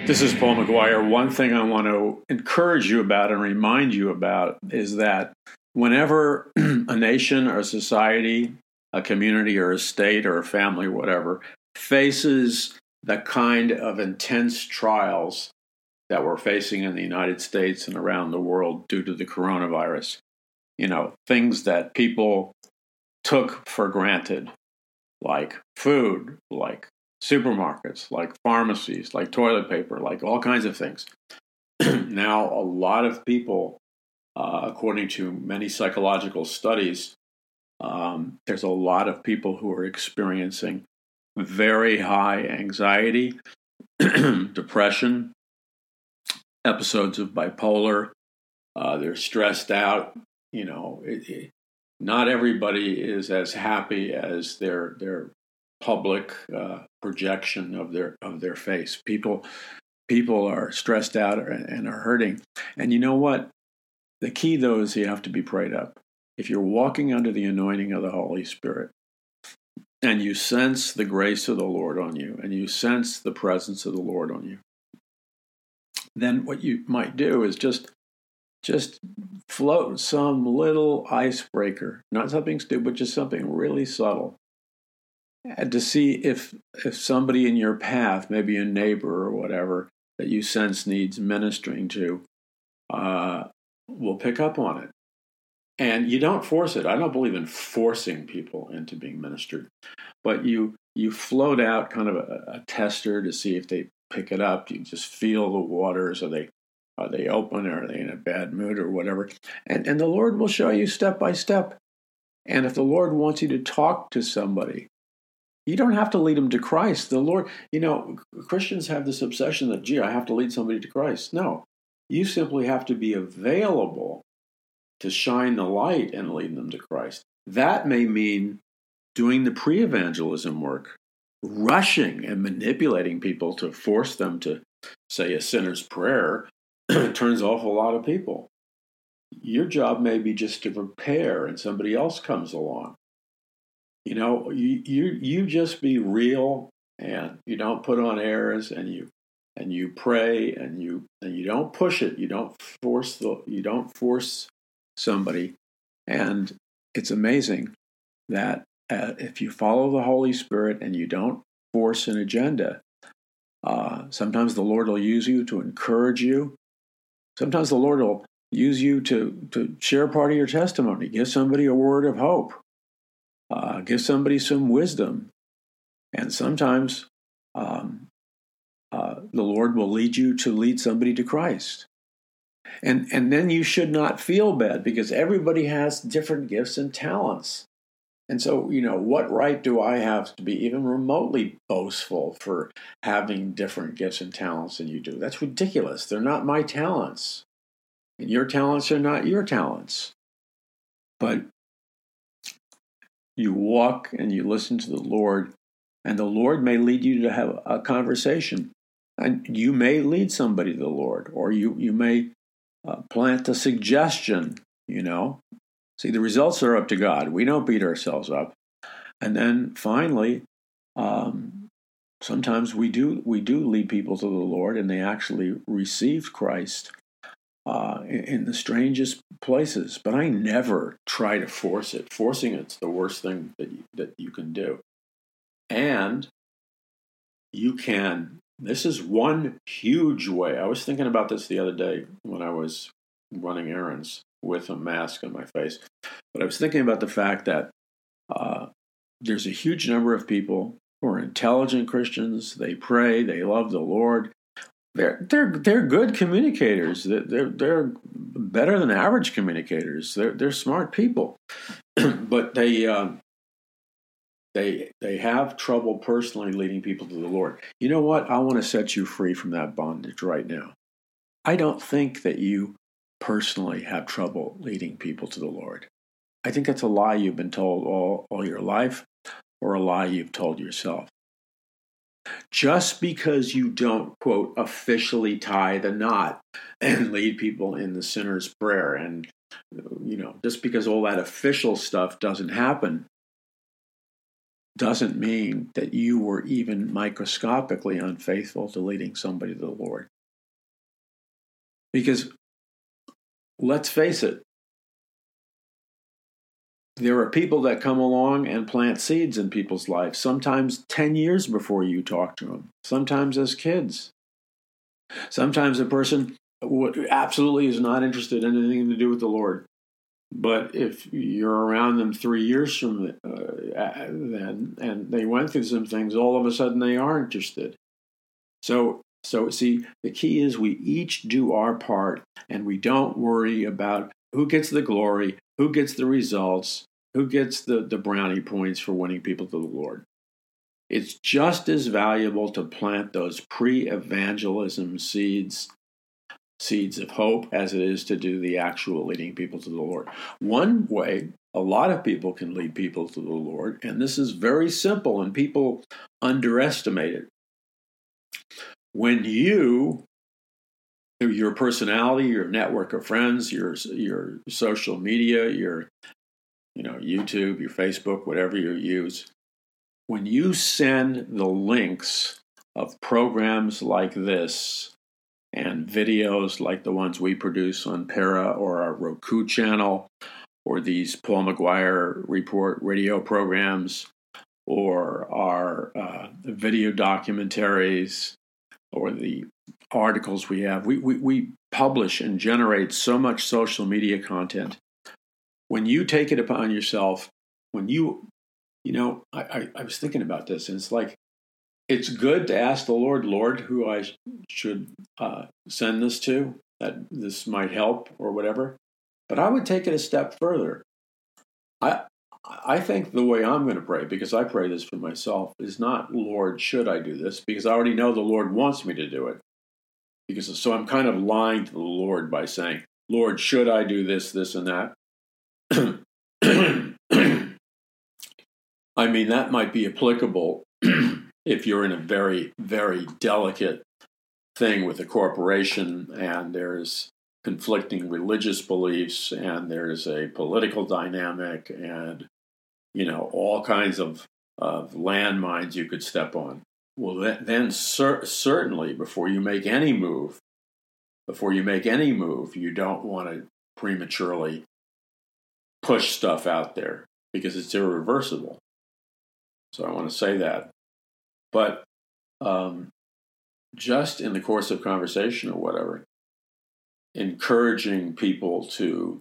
This is Paul McGuire. One thing I want to encourage you about and remind you about is that whenever a nation or a society, a community or a state or a family, whatever, faces the kind of intense trials that we're facing in the United States and around the world due to the coronavirus, things that people took for granted, like food, like supermarkets, like pharmacies, like toilet paper, like all kinds of things. Now, a lot of people, according to many psychological studies, there's a lot of people who are experiencing very high anxiety, depression, episodes of bipolar. They're stressed out. Not everybody is as happy as their public projection of their face. People are stressed out and are hurting. And you know what? The key, though, is you have to be prayed up. If you're walking under the anointing of the Holy Spirit and you sense the grace of the Lord on you and you sense the presence of the Lord on you, then what you might do is just float some little icebreaker, not something stupid, just something really subtle, and to see if somebody in your path, maybe a neighbor or whatever, that you sense needs ministering to, will pick up on it. And you don't force it. I don't believe in forcing people into being ministered. But you float out kind of a tester to see if they pick it up. You just feel the waters. Are they open? Or are they in a bad mood or whatever? And the Lord will show you step by step. And if the Lord wants you to talk to somebody, you don't have to lead them to Christ. The Lord, Christians have this obsession that, I have to lead somebody to Christ. No, you simply have to be available to shine the light and lead them to Christ. That may mean doing the pre-evangelism work, rushing and manipulating people to force them to say a sinner's prayer. Turns off a lot of people. Your job may be just to prepare and somebody else comes along. You just be real and you don't put on airs and you pray and you don't push it. You don't force somebody. And it's amazing that if you follow the Holy Spirit and you don't force an agenda, sometimes the Lord will use you to encourage you. Sometimes the Lord will use you to share part of your testimony, give somebody a word of hope, give somebody some wisdom. And sometimes the Lord will lead you to lead somebody to Christ. And then you should not feel bad because everybody has different gifts and talents. And so, what right do I have to be even remotely boastful for having different gifts and talents than you do? That's ridiculous. They're not my talents. And your talents are not your talents. But you walk and you listen to the Lord, and the Lord may lead you to have a conversation. And you may lead somebody to the Lord, or you may plant a suggestion, See, the results are up to God. We don't beat ourselves up. And then finally, sometimes we do lead people to the Lord, and they actually receive Christ in the strangest places. But I never try to force it. Forcing it's the worst thing that you can do. And you can. This is one huge way. I was thinking about this the other day when I was running errands with a mask on my face. But I was thinking about the fact that there's a huge number of people who are intelligent Christians. They pray. They love the Lord. They're good communicators. They're better than average communicators. They're smart people, but they have trouble personally leading people to the Lord. You know what? I want to set you free from that bondage right now. I don't think that you personally have trouble leading people to the Lord. I think that's a lie you've been told all your life, or a lie you've told yourself. Just because you don't, quote, officially tie the knot and lead people in the sinner's prayer, and, just because all that official stuff doesn't happen, doesn't mean that you were even microscopically unfaithful to leading somebody to the Lord. Because let's face it, there are people that come along and plant seeds in people's lives, sometimes 10 years before you talk to them, sometimes as kids. Sometimes a person absolutely is not interested in anything to do with the Lord. But if you're around them 3 years from then, and they went through some things, all of a sudden they are interested. So see, the key is we each do our part, and we don't worry about who gets the glory, who gets the results, who gets the brownie points for winning people to the Lord. It's just as valuable to plant those pre-evangelism seeds of hope as it is to do the actual leading people to the Lord. One way a lot of people can lead people to the Lord, and this is very simple, and people underestimate it. When your personality, your network of friends, your social media, your YouTube, your Facebook, whatever you use, when you send the links of programs like this and videos like the ones we produce on Para or our Roku channel, or these Paul McGuire Report radio programs, or our video documentaries, or the articles we have, we publish and generate so much social media content. When you take it upon yourself, I was thinking about this, and it's like, it's good to ask the Lord, who I should send this to, that this might help or whatever. But I would take it a step further. I think the way I'm going to pray, because I pray this for myself, is not, Lord, should I do this? Because I already know the Lord wants me to do it. So I'm kind of lying to the Lord by saying, Lord, should I do this, this, and that? I mean, that might be applicable if you're in a very, very delicate thing with a corporation, and there's conflicting religious beliefs, and there's a political dynamic, and all kinds of landmines you could step on. Well, then certainly before you make any move, you don't want to prematurely push stuff out there, because it's irreversible. So I want to say that. But just in the course of conversation or whatever, encouraging people to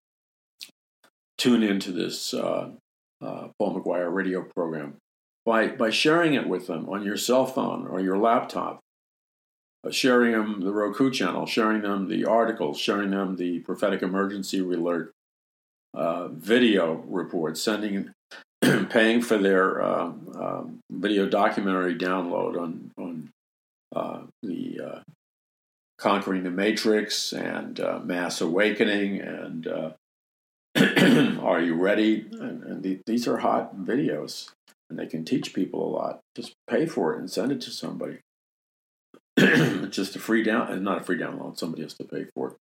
tune into this Paul McGuire radio program by sharing it with them on your cell phone or your laptop, sharing them the Roku channel, sharing them the articles, sharing them the prophetic emergency alert video reports, paying for their video documentary download on the Conquering the Matrix and Mass Awakening and Are You Ready? And these are hot videos, and they can teach people a lot. Just pay for it and send it to somebody. It's just a free not a free download. Somebody has to pay for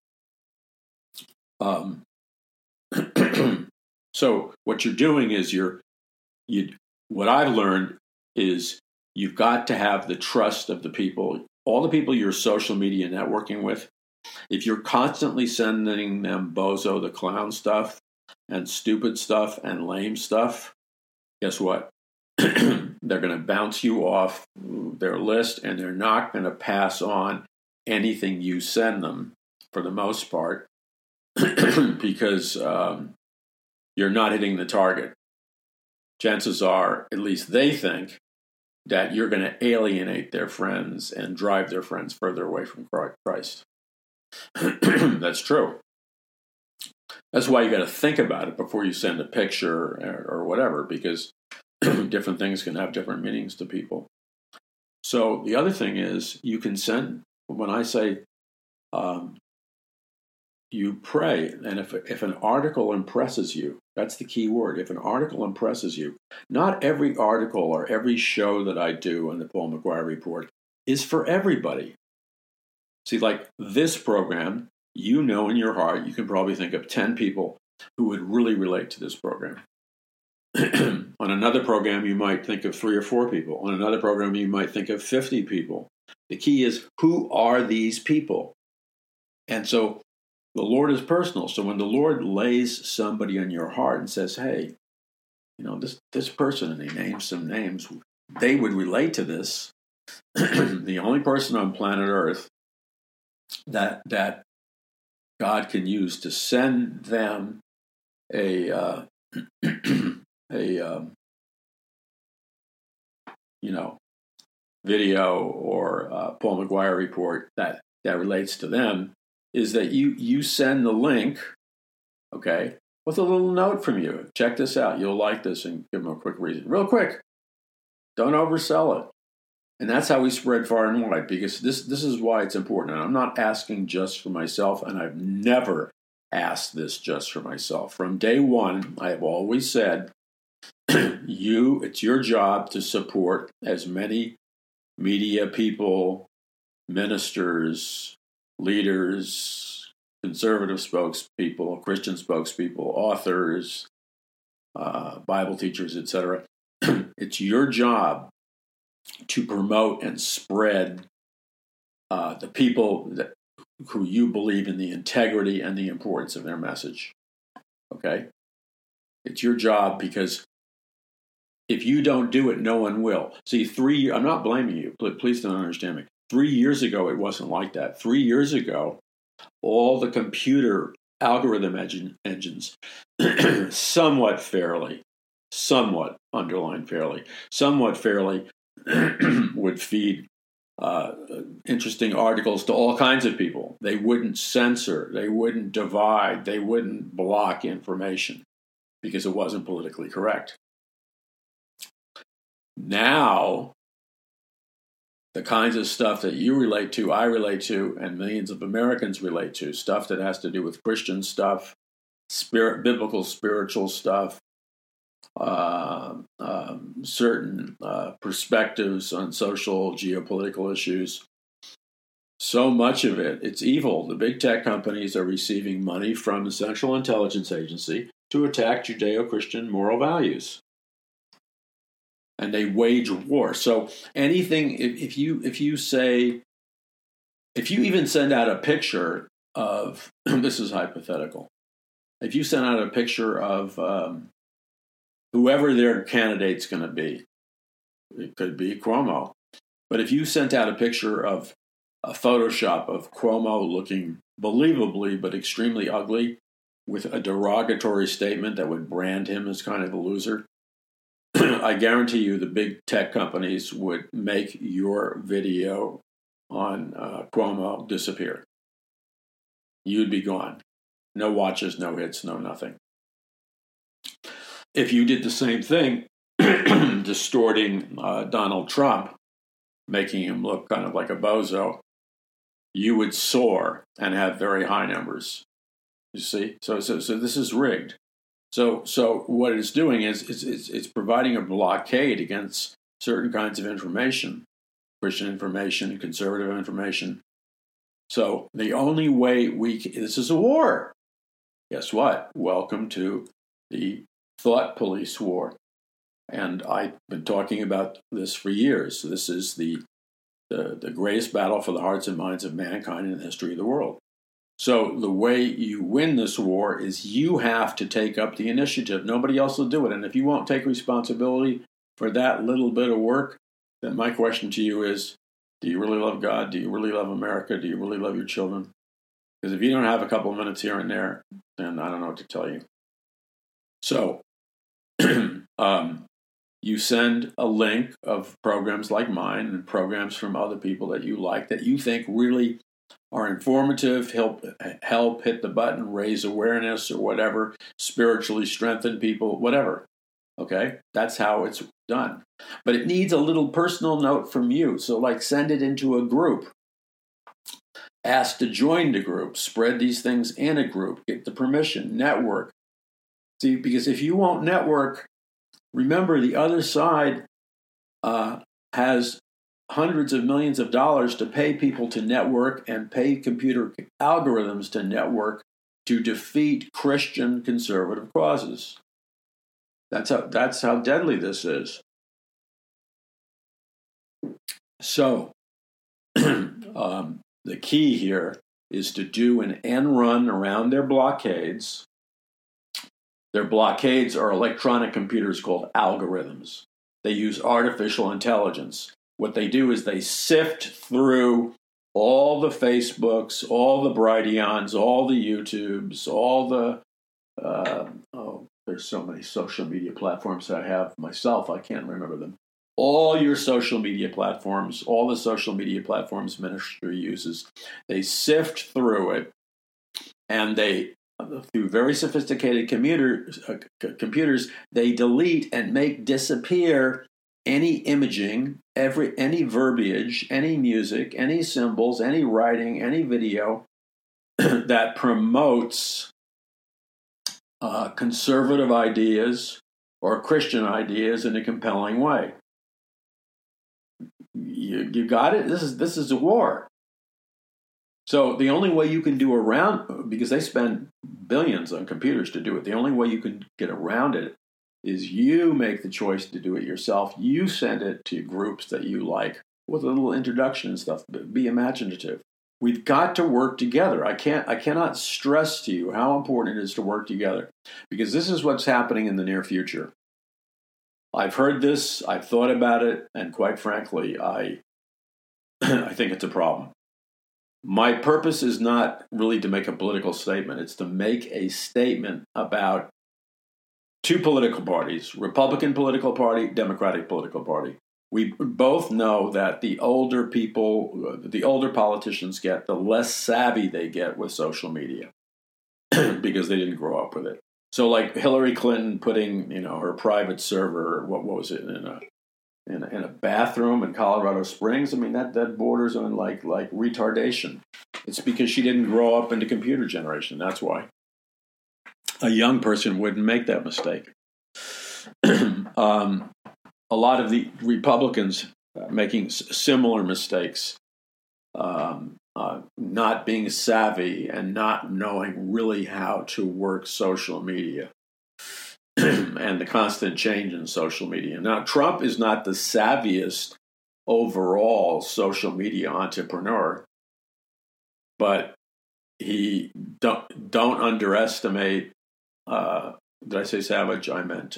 it. So what you're doing is what I've learned is you've got to have the trust of the people, all the people you're social media networking with. If you're constantly sending them Bozo the Clown stuff and stupid stuff and lame stuff, guess what? They're going to bounce you off their list, and they're not going to pass on anything you send them for the most part, because you're not hitting the target. Chances are, at least they think, that you're going to alienate their friends and drive their friends further away from Christ. That's true. That's why you got to think about it before you send a picture or whatever, because different things can have different meanings to people. So the other thing is, you can send, when I say you pray, and if an article impresses you, that's the key word. If an article impresses you, not every article or every show that I do on the Paul McGuire Report is for everybody. See, like this program, in your heart, you can probably think of 10 people who would really relate to this program. On another program, you might think of 3 or 4 people. On another program, you might think of 50 people. The key is, who are these people? And so the Lord is personal. So when the Lord lays somebody on your heart and says, hey, this person, and he names some names, they would relate to this. The only person on planet Earth that God can use to send them a video or Paul McGuire report that relates to them is that you send the link, okay, with a little note from you. Check this out. You'll like this, and give them a quick reason. Real quick. Don't oversell it. And that's how we spread far and wide, because this is why it's important. And I'm not asking just for myself, and I've never asked this just for myself. From day one, I have always said, it's your job to support as many media people, ministers, leaders, conservative spokespeople, Christian spokespeople, authors, Bible teachers, etc. It's your job to promote and spread the people who you believe in the integrity and the importance of their message. Okay? It's your job, because if you don't do it, no one will. See, I'm not blaming you. Please don't understand me. 3 years ago, it wasn't like that. 3 years ago, all the computer algorithm engines, somewhat fairly, would feed interesting articles to all kinds of people. They wouldn't censor, they wouldn't divide, they wouldn't block information because it wasn't politically correct. Now, the kinds of stuff that you relate to, I relate to, and millions of Americans relate to, stuff that has to do with Christian stuff, biblical spiritual stuff, certain perspectives on social, geopolitical issues. So much of it's evil. The big tech companies are receiving money from the Central Intelligence Agency to attack Judeo-Christian moral values. And they wage war. So anything, if you even send out a picture of, this is hypothetical, if you send out a picture of whoever their candidate's going to be, it could be Cuomo, but if you sent out a picture of a Photoshop of Cuomo looking believably but extremely ugly with a derogatory statement that would brand him as kind of a loser, I guarantee you the big tech companies would make your video on Cuomo disappear. You'd be gone. No watches, no hits, no nothing. If you did the same thing, distorting Donald Trump, making him look kind of like a bozo, you would soar and have very high numbers. You see? So this is rigged. So what it's doing is it's providing a blockade against certain kinds of information, Christian information, conservative information. So the only way this is a war. Guess what? Welcome to the thought police war. And I've been talking about this for years. So this is the greatest battle for the hearts and minds of mankind in the history of the world. So the way you win this war is you have to take up the initiative. Nobody else will do it. And if you won't take responsibility for that little bit of work, then my question to you is, do you really love God? Do you really love America? Do you really love your children? Because if you don't have a couple of minutes here and there, then I don't know what to tell you. So you send a link of programs like mine and programs from other people that you like, that you think really are informative, help hit the button, raise awareness or whatever, spiritually strengthen people, whatever. Okay? That's how it's done. But it needs a little personal note from you. So like send it into a group. Ask to join the group. Spread these things in a group. Get the permission. Network. See, because if you won't network, remember the other side has hundreds of millions of dollars to pay people to network and pay computer algorithms to network to defeat Christian conservative causes. That's how deadly this is. So the key here is to do an end run around their blockades. Their blockades are electronic computers called algorithms. They use artificial intelligence. What they do is they sift through all the Facebooks, all the Brighteons, all the YouTubes, all the there's so many social media platforms I have myself, I can't remember them. All your social media platforms, all the social media platforms ministry uses, they sift through it, and they, through very sophisticated computers, they delete and make disappear any imaging, any verbiage, any music, any symbols, any writing, any video that promotes conservative ideas or Christian ideas in a compelling way. You got it? This is a war. So the only way you can do around, because they spend billions on computers to do it, the only way you can get around it is you make the choice to do it yourself. You send it to groups that you like with a little introduction and stuff. Be imaginative. We've got to work together. I cannot stress to you how important it is to work together, because this is what's happening in the near future. I've heard this, I've thought about it, and quite frankly, I think it's a problem. My purpose is not really to make a political statement. It's to make a statement about two political parties, Republican political party, Democratic political party. We both know that the older politicians get, the less savvy they get with social media because they didn't grow up with it. So like Hillary Clinton putting, her private server, what was it, in a bathroom in Colorado Springs. I mean, that borders on like retardation. It's because she didn't grow up in the computer generation. That's why. A young person wouldn't make that mistake. A lot of the Republicans making similar mistakes, not being savvy and not knowing really how to work social media and the constant change in social media. Now, Trump is not the savviest overall social media entrepreneur, but he don't underestimate. Did I say savage? I meant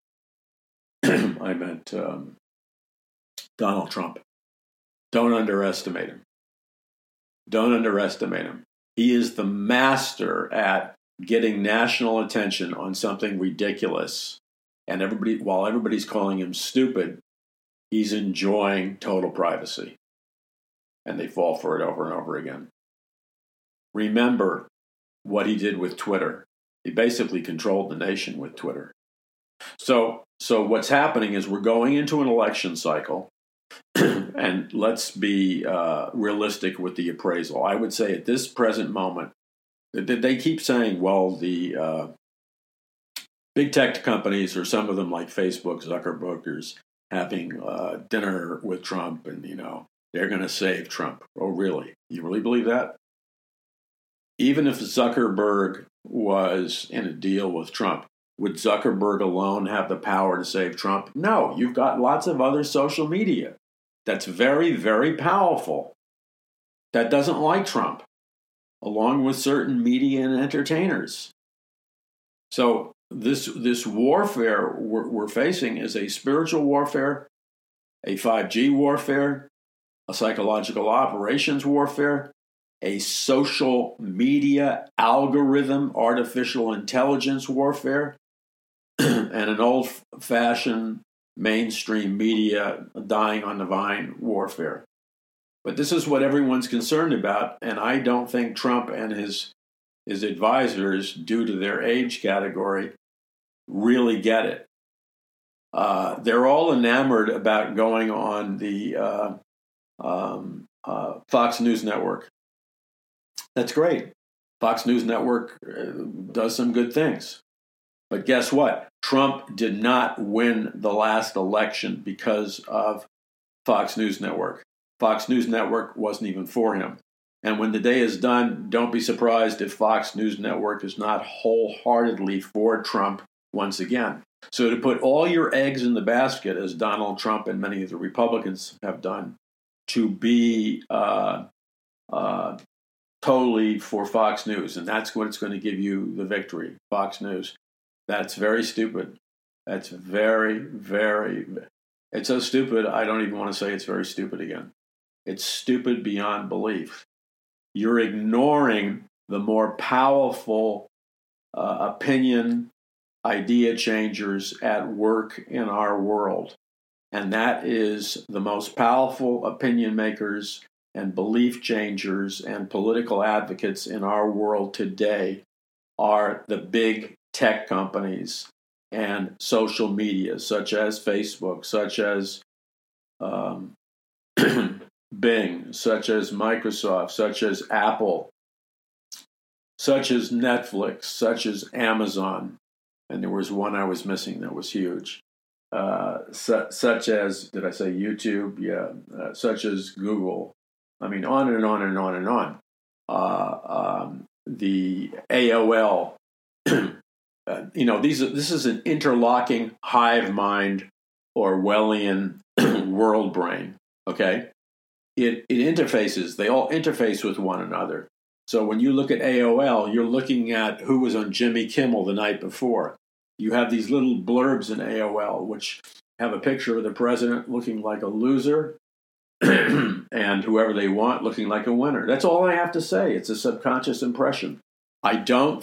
Donald Trump. Don't underestimate him. Don't underestimate him. He is the master at getting national attention on something ridiculous, and while everybody's calling him stupid, he's enjoying total privacy, and they fall for it over and over again. Remember what he did with Twitter. He basically controlled the nation with Twitter. So what's happening is we're going into an election cycle, and let's be realistic with the appraisal. I would say at this present moment, they keep saying, well, the big tech companies, or some of them like Facebook, Zuckerbergers, having dinner with Trump, and they're going to save Trump. Oh, really? You really believe that? Even if Zuckerberg was in a deal with Trump, would Zuckerberg alone have the power to save Trump? No, you've got lots of other social media that's very, very powerful that doesn't like Trump, along with certain media and entertainers. So this warfare we're facing is a spiritual warfare, a 5G warfare, a psychological operations warfare, a social media algorithm, artificial intelligence warfare, and an old-fashioned mainstream media dying on the vine warfare. But this is what everyone's concerned about, and I don't think Trump and his advisors, due to their age category, really get it. They're all enamored about going on the Fox News Network. That's great. Fox News Network does some good things. But guess what? Trump did not win the last election because of Fox News Network. Fox News Network wasn't even for him. And when the day is done, don't be surprised if Fox News Network is not wholeheartedly for Trump once again. So to put all your eggs in the basket, as Donald Trump and many of the Republicans have done, to be totally for Fox News, and that's what's going to give you the victory, Fox News. That's very stupid. That's very, very, it's so stupid, I don't even want to say it's very stupid again. It's stupid beyond belief. You're ignoring the more powerful opinion, idea changers at work in our world. And that is the most powerful opinion makers and belief changers and political advocates in our world today are the big tech companies and social media, such as Facebook, such as Bing, such as Microsoft, such as Apple, such as Netflix, such as Amazon. And there was one I was missing that was huge. Such as, did I say YouTube? Yeah. Such as Google. I mean, on and on and on and on. The AOL. This is an interlocking hive mind Orwellian world brain. Okay, it interfaces. They all interface with one another. So when you look at AOL, you're looking at who was on Jimmy Kimmel the night before. You have these little blurbs in AOL which have a picture of the president looking like a loser and whoever they want looking like a winner. That's all I have to say. It's a subconscious impression. I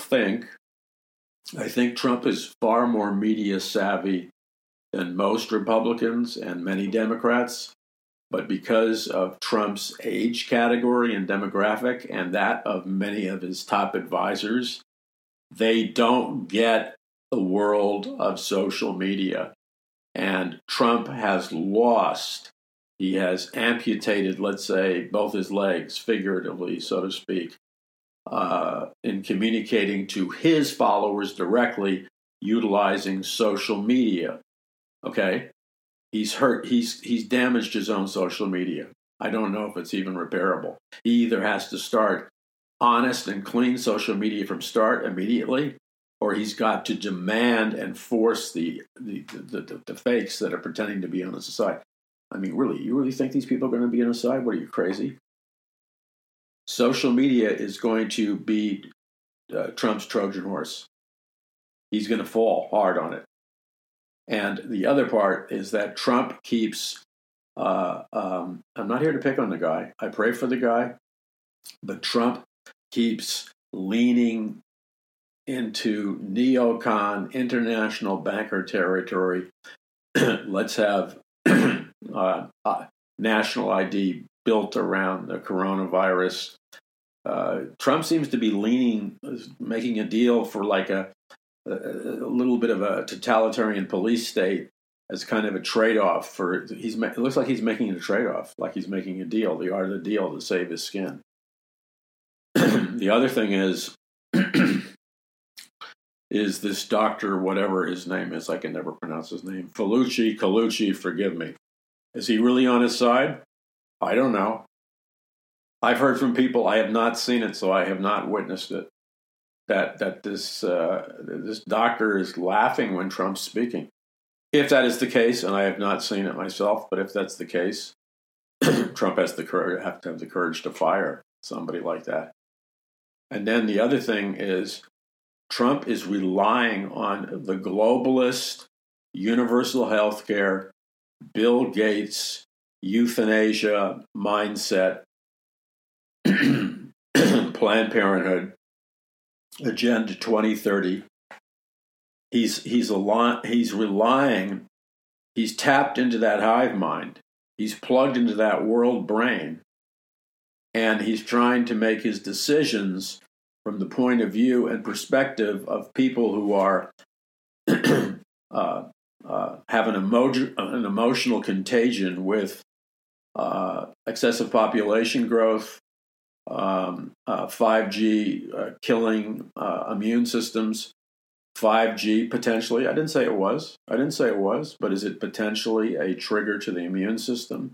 think Trump is far more media savvy than most Republicans and many Democrats. But because of Trump's age category and demographic and that of many of his top advisors, they don't get the world of social media. And Trump has lost. He has amputated, let's say, both his legs, figuratively, so to speak, in communicating to his followers directly, utilizing social media. Okay? He's hurt. He's damaged his own social media. I don't know if it's even repairable. He either has to start honest and clean social media from start immediately, or he's got to demand and force the fakes that are pretending to be on his side. I mean, really, you really think these people are going to be on his side? What are you, crazy? Social media is going to be Trump's Trojan horse. He's going to fall hard on it. And the other part is that Trump keeps, I'm not here to pick on the guy. I pray for the guy. But Trump keeps leaning into neocon, international banker territory. Let's have national ID built around the coronavirus. Trump seems to be making a deal for like a little bit of a totalitarian police state as kind of a trade-off it looks like he's making a trade-off, like he's making a deal, the art of the deal to save his skin. The other thing is this doctor, whatever his name is, I can never pronounce his name, Colucci, forgive me. Is he really on his side? I don't know. I've heard from people, I have not seen it, so I have not witnessed it, that this doctor is laughing when Trump's speaking. If that is the case, and I have not seen it myself, but if that's the case, Trump have to have the courage to fire somebody like that. And then the other thing is Trump is relying on the globalist, universal health care, Bill Gates, euthanasia mindset, Planned Parenthood, Agenda 2030. He's tapped into that hive mind. He's plugged into that world brain, and he's trying to make his decisions from the point of view and perspective of people who are have an emotional contagion with excessive population growth, 5G killing immune systems, 5G potentially. I didn't say it was, but is it potentially a trigger to the immune system?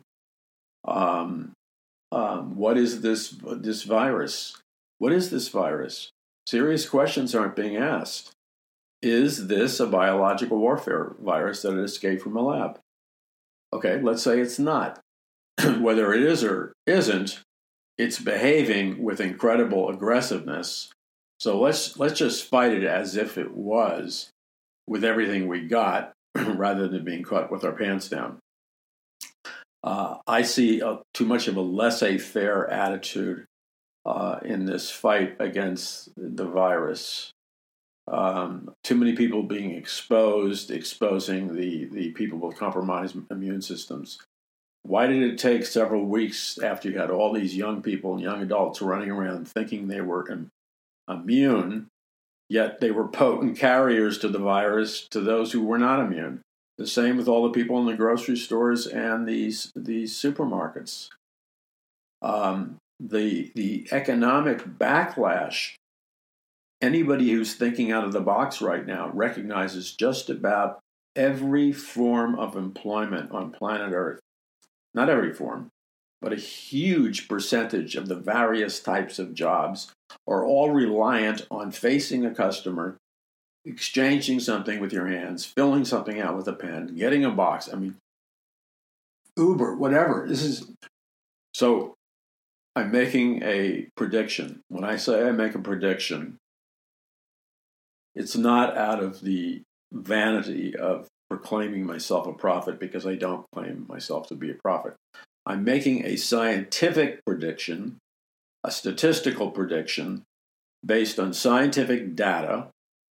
What is this virus? What is this virus? Serious questions aren't being asked. is this a biological warfare virus that escaped from a lab? Okay, let's say it's not. Whether it is or isn't, it's behaving with incredible aggressiveness. So let's just fight it as if it was, with everything we got, rather than being caught with our pants down. I see too much of a laissez-faire attitude in this fight against the virus. Too many people being exposing the people with compromised immune systems. Why did it take several weeks after you had all these young people and young adults running around thinking they were immune, yet they were potent carriers to the virus to those who were not immune? The same with all the people in the grocery stores and these supermarkets. The economic backlash, anybody who's thinking out of the box right now recognizes just about every form of employment on planet Earth. Not every form, but a huge percentage of the various types of jobs are all reliant on facing a customer, exchanging something with your hands, filling something out with a pen, getting a box. I mean, Uber, whatever. So I'm making a prediction. When I say I make a prediction, it's not out of the vanity of proclaiming myself a prophet, because I don't claim myself to be a prophet. I'm making a scientific prediction, a statistical prediction, based on scientific data,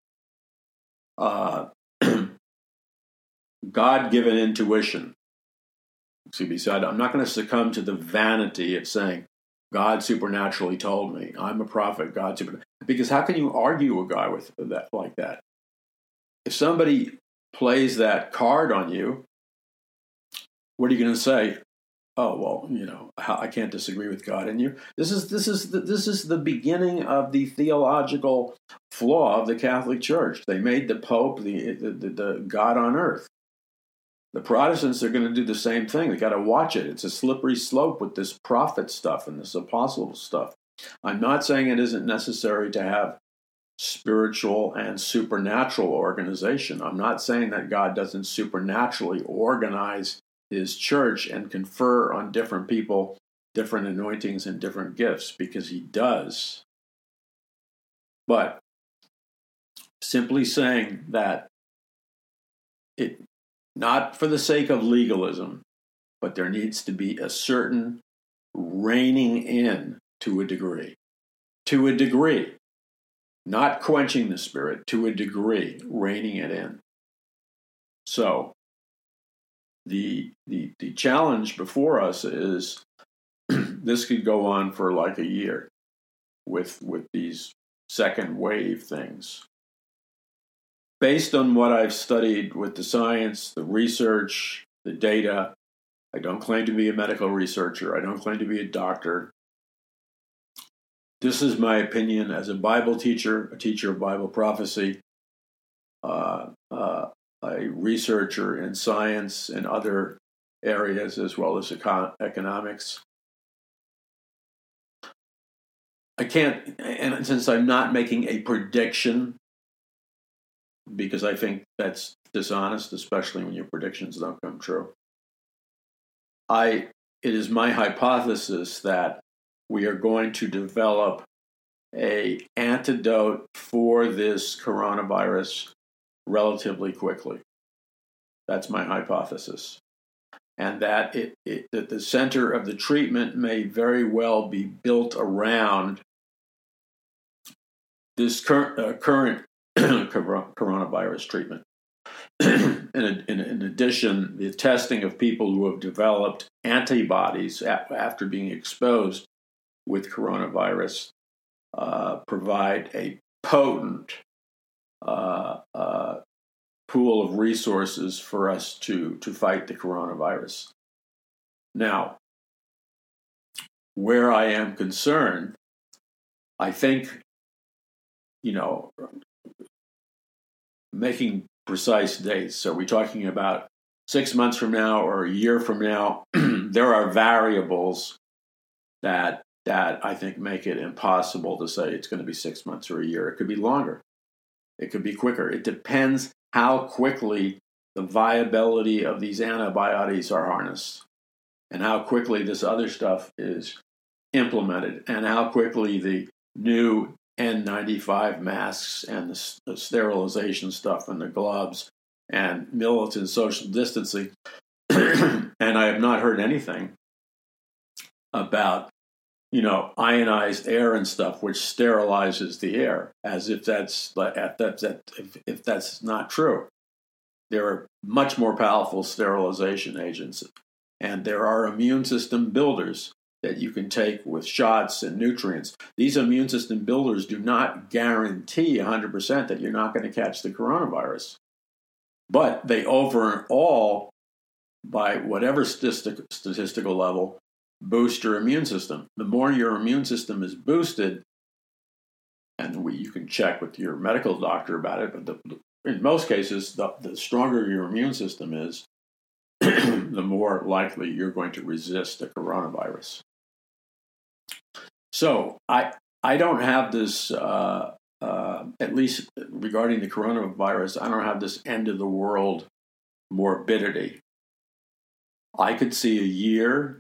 God-given intuition. See, I'm not going to succumb to the vanity of saying, God supernaturally told me. I'm a prophet, God supernaturally. Because how can you argue a guy with that like that? If somebody plays that card on you, what are you going to say? Oh, well, I can't disagree with God. And this is the beginning of the theological flaw of the Catholic Church. They made the Pope the God on earth. The Protestants are going to do the same thing. They got to watch it. It's a slippery slope with this prophet stuff and this apostle stuff. I'm not saying it isn't necessary to have spiritual and supernatural organization. I'm not saying that God doesn't supernaturally organize his church and confer on different people different anointings and different gifts, because he does. But simply saying that it, not for the sake of legalism, but there needs to be a certain reining in to a degree. To a degree. Not quenching the spirit, to a degree, reining it in. So, the challenge before us is this could go on for like a year with these second wave things. Based on what I've studied with the science, the research, the data, I don't claim to be a medical researcher. I don't claim to be a doctor. This is my opinion as a Bible teacher, a teacher of Bible prophecy, a researcher in science and other areas, as well as economics. I can't, and since I'm not making a prediction, because I think that's dishonest, especially when your predictions don't come true, it is my hypothesis that we are going to develop an antidote for this coronavirus relatively quickly. That's my hypothesis. And that that the center of the treatment may very well be built around this current coronavirus treatment. In addition, the testing of people who have developed antibodies after being exposed with coronavirus provide a potent pool of resources for us to fight the coronavirus. Now, where I am concerned, I think, making precise dates. So are we talking about 6 months from now or a year from now? There are variables that I think make it impossible to say it's going to be 6 months or a year. It could be longer. It could be quicker. It depends how quickly the viability of these antibiotics are harnessed and how quickly this other stuff is implemented and how quickly the new N95 masks and the sterilization stuff and the gloves and militant social distancing. And I have not heard anything about, ionized air and stuff, which sterilizes the air, as if that's not true. There are much more powerful sterilization agents, and there are immune system builders that you can take with shots and nutrients. These immune system builders do not guarantee 100% that you're not going to catch the coronavirus, but they overall, by whatever statistical level, boost your immune system. The more your immune system is boosted, and you can check with your medical doctor about it, but in most cases, the stronger your immune system is, the more likely you're going to resist the coronavirus. So I don't have this, at least regarding the coronavirus, I don't have this end of the world morbidity. I could see a year,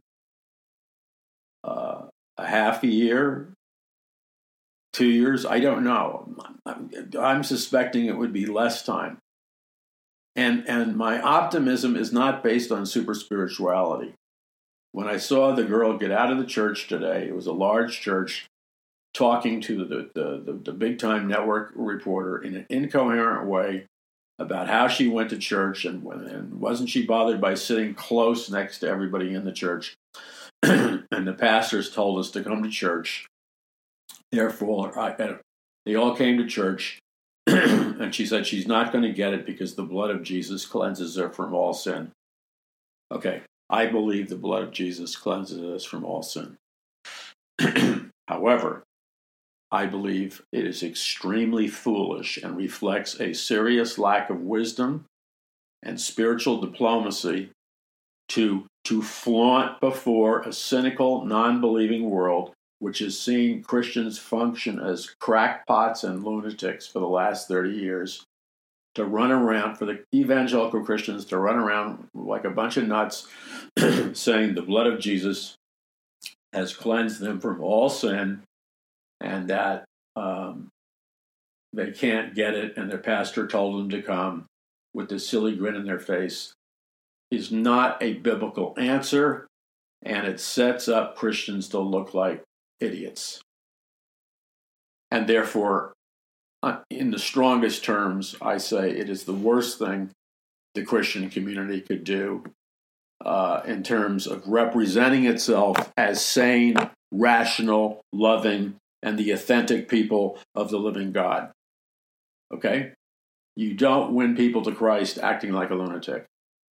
a half a year, 2 years. I don't know. I'm suspecting it would be less time. And my optimism is not based on super spirituality. When I saw the girl get out of the church today, it was a large church, talking to the big time network reporter in an incoherent way about how she went to church and wasn't she bothered by sitting close next to everybody in the church. And the pastors told us to come to church. Therefore, they all came to church. And she said she's not going to get it because the blood of Jesus cleanses her from all sin. Okay, I believe the blood of Jesus cleanses us from all sin. However, I believe it is extremely foolish and reflects a serious lack of wisdom and spiritual diplomacy to flaunt before a cynical, non-believing world which has seen Christians function as crackpots and lunatics for the last 30 years, to run around, for the evangelical Christians to run around like a bunch of nuts, saying the blood of Jesus has cleansed them from all sin, and that they can't get it, and their pastor told them to come with this silly grin in their face, is not a biblical answer, and it sets up Christians to look like idiots. And therefore, in the strongest terms, I say it is the worst thing the Christian community could do in terms of representing itself as sane, rational, loving, and the authentic people of the living God. Okay? You don't win people to Christ acting like a lunatic.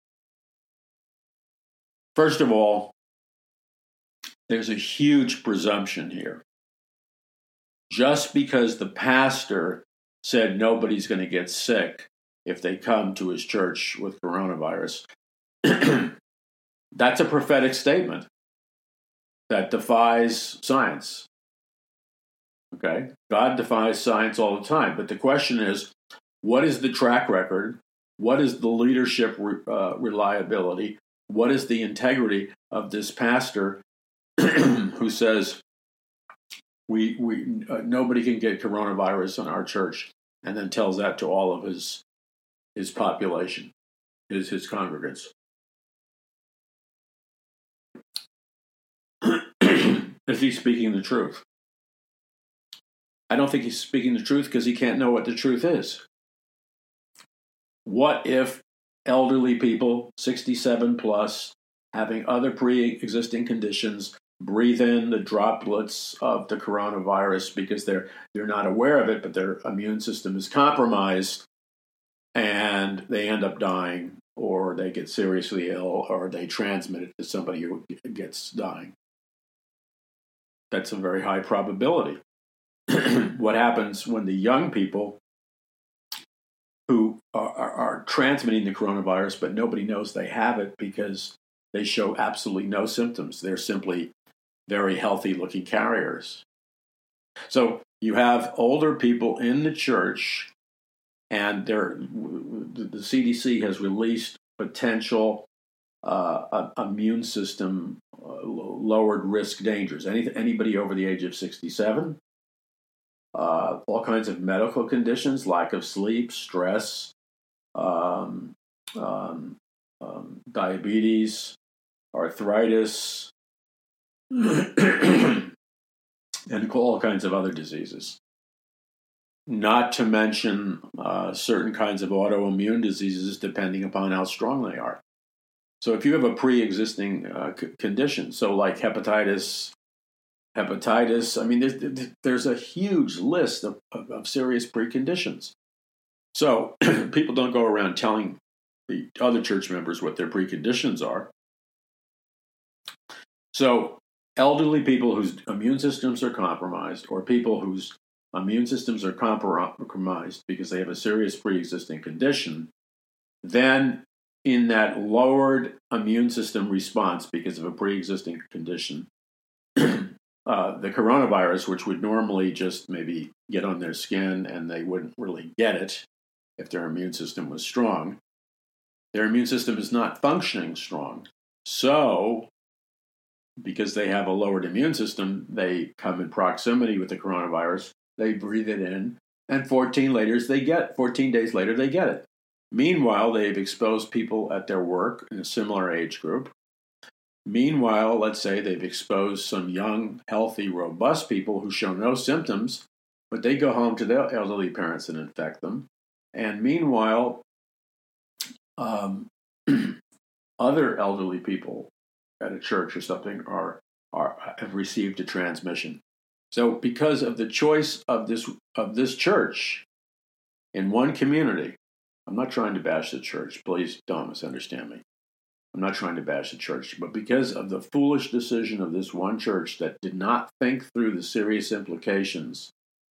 First of all, there's a huge presumption here. Just because the pastor said nobody's going to get sick if they come to his church with coronavirus, that's a prophetic statement that defies science. Okay? God defies science all the time. But the question is, what is the track record? What is the leadership reliability? What is the integrity of this pastor who says nobody can get coronavirus in our church, and then tells that to all of his population, his congregants? Is he speaking the truth? I don't think he's speaking the truth because he can't know what the truth is. What if elderly people, 67 plus, having other pre-existing conditions, breathe in the droplets of the coronavirus because they're not aware of it, but their immune system is compromised, and they end up dying, or they get seriously ill, or they transmit it to somebody who gets dying? That's a very high probability. What happens when the young people who are transmitting the coronavirus, but nobody knows they have it because they show absolutely no symptoms? They're simply very healthy-looking carriers. So you have older people in the church and the CDC has released potential immune system lowered risk dangers. Anybody over the age of 67, all kinds of medical conditions, lack of sleep, stress, um, um, diabetes, arthritis, and all kinds of other diseases. Not to mention certain kinds of autoimmune diseases, depending upon how strong they are. So if you have a pre-existing condition, so like hepatitis, I mean, there's a huge list of serious preconditions. So people don't go around telling the other church members what their preconditions are. So elderly people whose immune systems are compromised, or people whose immune systems are compromised because they have a serious pre-existing condition, then in that lowered immune system response because of a pre-existing condition, the coronavirus, which would normally just maybe get on their skin and they wouldn't really get it if their immune system was strong, their immune system is not functioning strong. So, because they have a lowered immune system, they come in proximity with the coronavirus, they breathe it in, and 14 days later, they get it. Meanwhile, they've exposed people at their work in a similar age group. Meanwhile, let's say they've exposed some young, healthy, robust people who show no symptoms, but they go home to their elderly parents and infect them. And meanwhile, other elderly people at a church or something have received a transmission. So, because of the choice of this church in one community, I'm not trying to bash the church. Please don't misunderstand me. I'm not trying to bash the church, but because of the foolish decision of this one church that did not think through the serious implications,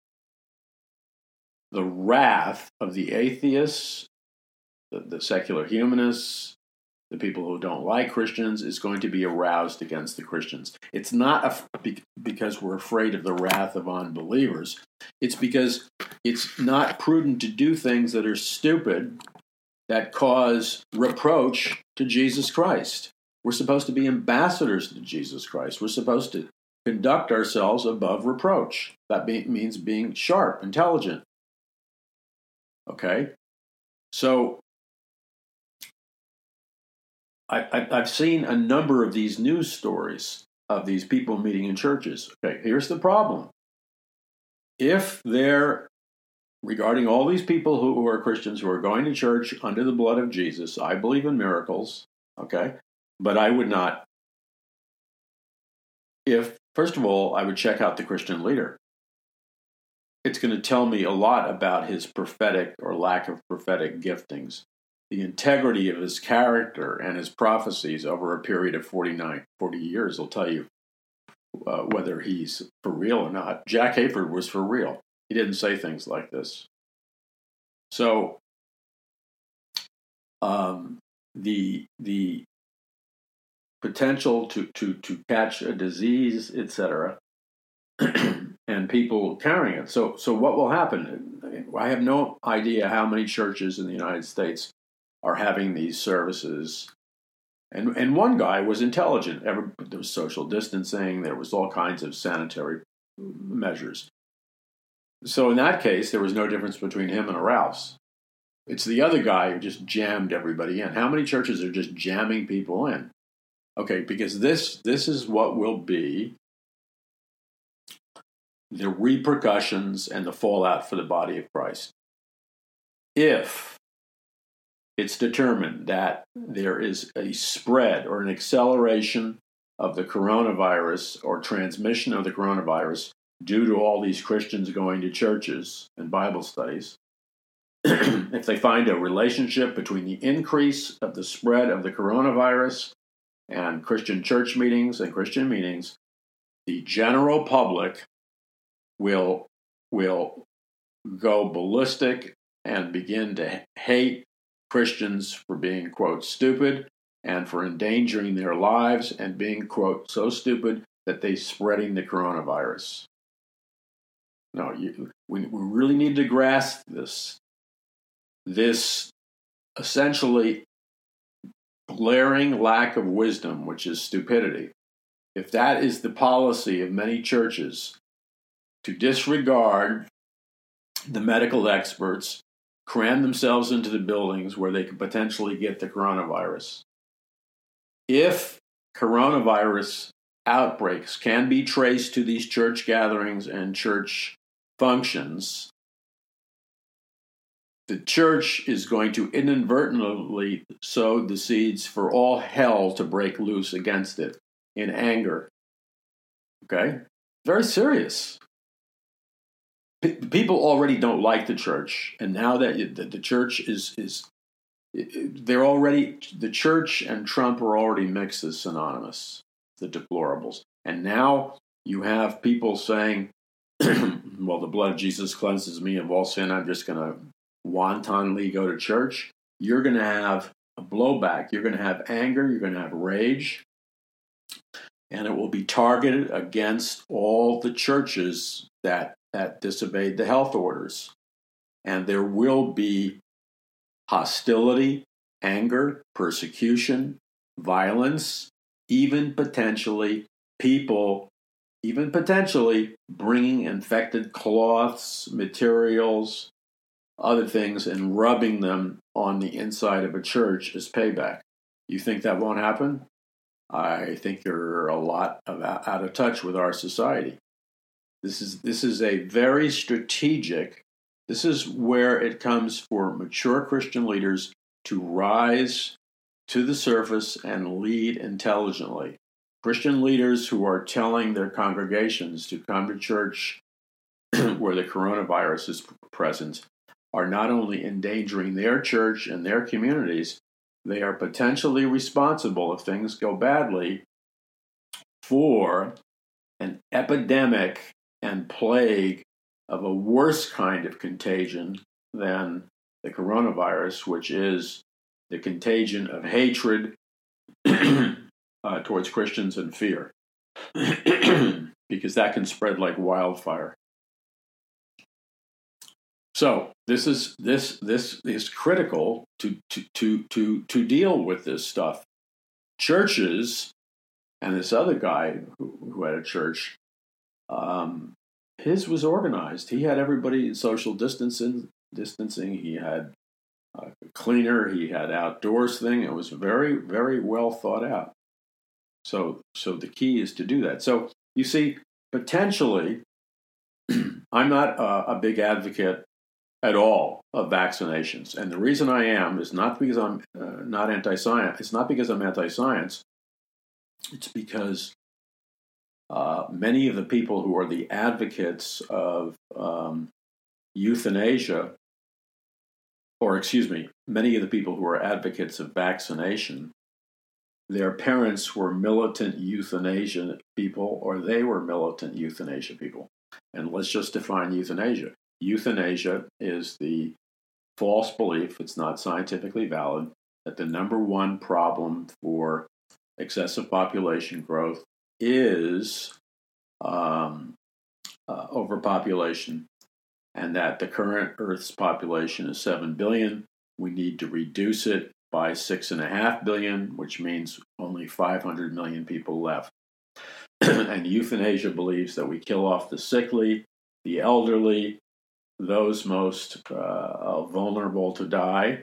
the wrath of the atheists, the secular humanists, the people who don't like Christians is going to be aroused against the Christians. It's not because we're afraid of the wrath of unbelievers. It's because it's not prudent to do things that are stupid, that cause reproach to Jesus Christ. We're supposed to be ambassadors to Jesus Christ. We're supposed to conduct ourselves above reproach. That means being sharp, intelligent. Okay? So, I've seen a number of these news stories of these people meeting in churches. Okay, here's the problem. If they're regarding all these people who are Christians who are going to church under the blood of Jesus, I believe in miracles, okay? But I would not. First of all, I would check out the Christian leader. It's going to tell me a lot about his prophetic or lack of prophetic giftings, the integrity of his character and his prophecies over a period of 40 years will tell you whether he's for real or not. Jack Hayford was for real. He didn't say things like this. So, the potential to catch a disease, etc., and people carrying it. So what will happen? I have no idea how many churches in the United States are having these services. And one guy was intelligent. There was social distancing. There was all kinds of sanitary measures. So in that case, there was no difference between him and a Ralph's. It's the other guy who just jammed everybody in. How many churches are just jamming people in? Okay, because this is what will be the repercussions and the fallout for the body of Christ. If it's determined that there is a spread or an acceleration of the coronavirus or transmission of the coronavirus due to all these Christians going to churches and Bible studies, if they find a relationship between the increase of the spread of the coronavirus and Christian church meetings and Christian meetings, the general public will go ballistic and begin to hate Christians for being, quote, stupid and for endangering their lives and being, quote, so stupid that they're spreading the coronavirus. No, we really need to grasp this. this essentially glaring lack of wisdom, which is stupidity, if that is the policy of many churches, to disregard the medical experts, cram themselves into the buildings where they could potentially get the coronavirus. If coronavirus outbreaks can be traced to these church gatherings and church functions, the church is going to inadvertently sow the seeds for all hell to break loose against it in anger. Okay? Very serious. People already don't like the church, and now that the church the church and Trump are already mixed as synonymous, the deplorables. And now you have people saying, well, the blood of Jesus cleanses me of all sin, I'm just going to wantonly go to church. You're going to have a blowback. You're going to have anger. You're going to have rage. And it will be targeted against all the churches that disobeyed the health orders. And there will be hostility, anger, persecution, violence, even potentially bringing infected cloths, materials, other things, and rubbing them on the inside of a church as payback. You think that won't happen? I think you're a lot out of touch with our society. This is a very strategic. This is where it comes for mature Christian leaders to rise to the surface and lead intelligently. Christian leaders who are telling their congregations to come to church where the coronavirus is present are not only endangering their church and their communities, they are potentially responsible, if things go badly, for an epidemic and plague of a worse kind of contagion than the coronavirus, which is the contagion of hatred towards Christians and fear, because that can spread like wildfire. So this is critical to deal with this stuff. Churches, and this other guy who had a church, his was organized. He had everybody social distancing. He had a cleaner. He had outdoors thing. It was very, very well thought out. So the key is to do that. So you see, potentially, I'm not a big advocate at all of vaccinations, and the reason I am is not because I'm not anti-science. It's not because I'm anti-science. It's because many of the people who are the advocates of euthanasia, many of the people who are advocates of vaccination, their parents were militant euthanasia people, or they were militant euthanasia people. And let's just define euthanasia. Euthanasia is the false belief, it's not scientifically valid, that the number one problem for excessive population growth is overpopulation, and that the current Earth's population is 7 billion. We need to reduce it by 6.5 billion, which means only 500 million people left. And euthanasia believes that we kill off the sickly, the elderly, those most vulnerable to die,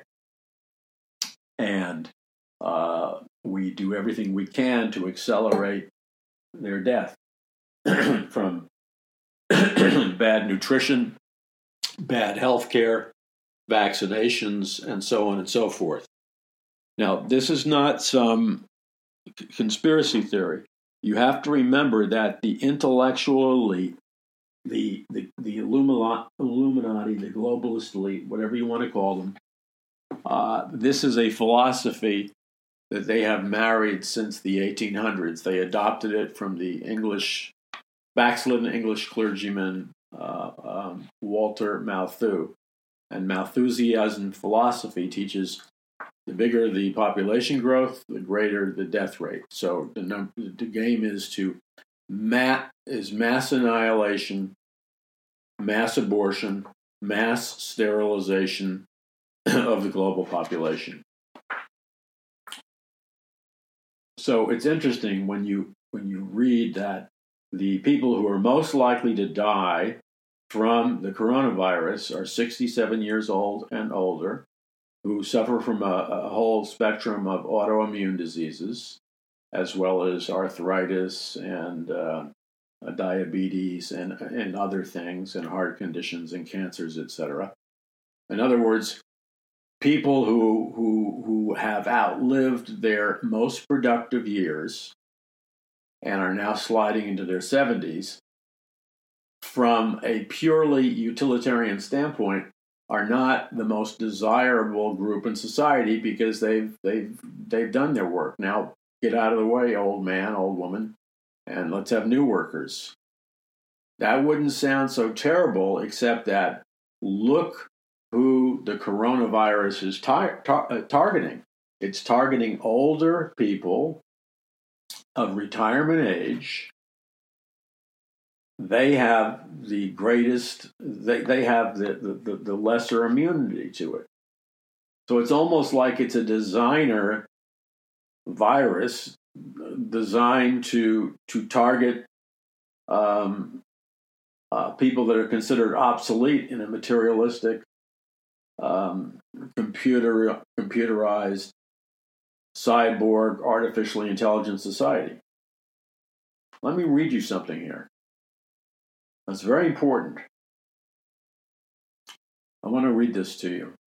and we do everything we can to accelerate their death from bad nutrition, bad health care, vaccinations, and so on and so forth. Now, this is not some conspiracy theory. You have to remember that the intellectual elite, the Illuminati, the globalist elite, whatever you want to call them, this is a philosophy that they have married since the 1800s. They adopted it from the backslidden English clergyman Walter Malthus. And Malthusian philosophy teaches the bigger the population growth, the greater the death rate. So the game is mass annihilation, mass abortion, mass sterilization, of the global population. So it's interesting when you read that the people who are most likely to die from the coronavirus are 67 years old and older, who suffer from a whole spectrum of autoimmune diseases, as well as arthritis and diabetes and other things, and heart conditions and cancers, etc. In other words, people who have outlived their most productive years and are now sliding into their 70s, from a purely utilitarian standpoint, are not the most desirable group in society because they've done their work. Now get out of the way, old man, old woman, and let's have new workers. That wouldn't sound so terrible, except that look who the coronavirus is targeting. It's targeting older people of retirement age. They have the greatest, they have the lesser immunity to it. So it's almost like it's a designer virus designed to target people that are considered obsolete in a materialistic, computerized, cyborg, artificially intelligent society. Let me read you something here. That's very important. I want to read this to you.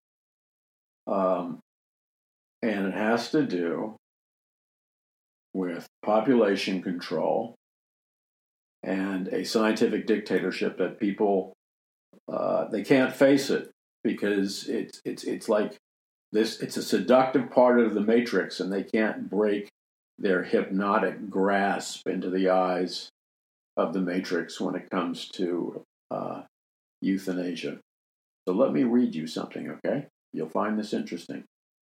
And it has to do with population control and a scientific dictatorship that people, they can't face it because it's like this. It's a seductive part of the matrix, and they can't break their hypnotic grasp into the eyes of the matrix when it comes to euthanasia. So let me read you something, okay? You'll find this interesting.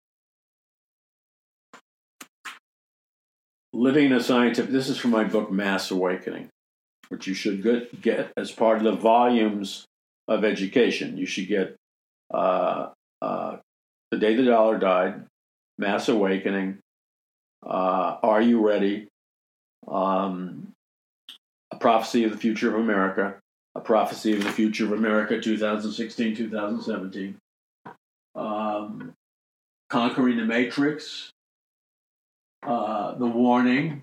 Living in a Scientific, this is from my book, Mass Awakening, which you should get as part of the volumes of education. You should get The Day the Dollar Died, Mass Awakening, Are You Ready? A Prophecy of the Future of America, A Prophecy of the Future of America, 2016-2017, Conquering the Matrix, The Warning,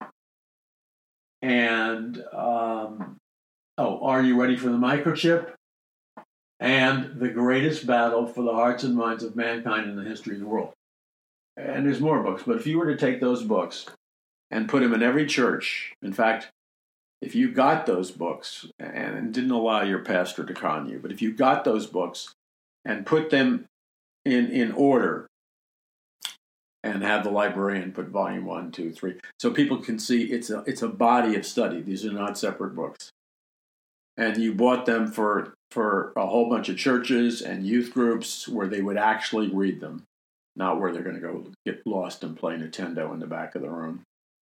and Are You Ready for the Microchip? And The Greatest Battle for the Hearts and Minds of Mankind in the History of the World. And there's more books, but if you were to take those books and put them in every church, in fact, if you got those books and didn't allow your pastor to con you, but if you got those books and put them in order and have the librarian put volume 1, 2, 3, so people can see it's a body of study. These are not separate books. And you bought them for a whole bunch of churches and youth groups where they would actually read them, not where they're going to go get lost and play Nintendo in the back of the room.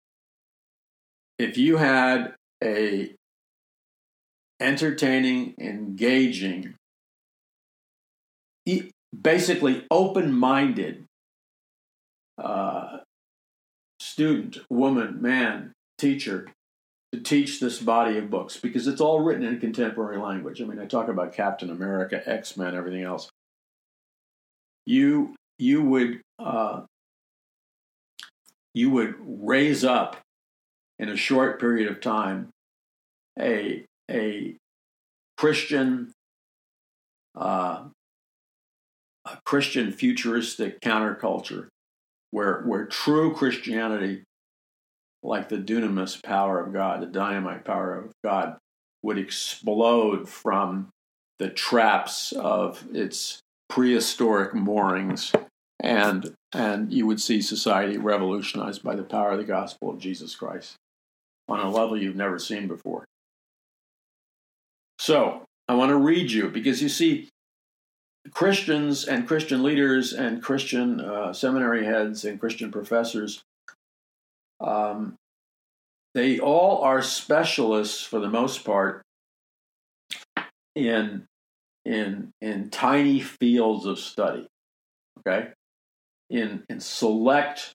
If you had a entertaining, engaging, basically open-minded student, woman, man, teacher to teach this body of books, because it's all written in contemporary language. I mean, I talk about Captain America, X-Men, everything else. You would raise up in a short period of time a Christian futuristic counterculture where true Christianity, like the dunamis power of God, the dynamite power of God, would explode from the traps of its prehistoric moorings, and you would see society revolutionized by the power of the gospel of Jesus Christ on a level you've never seen before. So I want to read you, because you see, Christians and Christian leaders and Christian seminary heads and Christian professors, they all are specialists for the most part in in tiny fields of study, okay, in select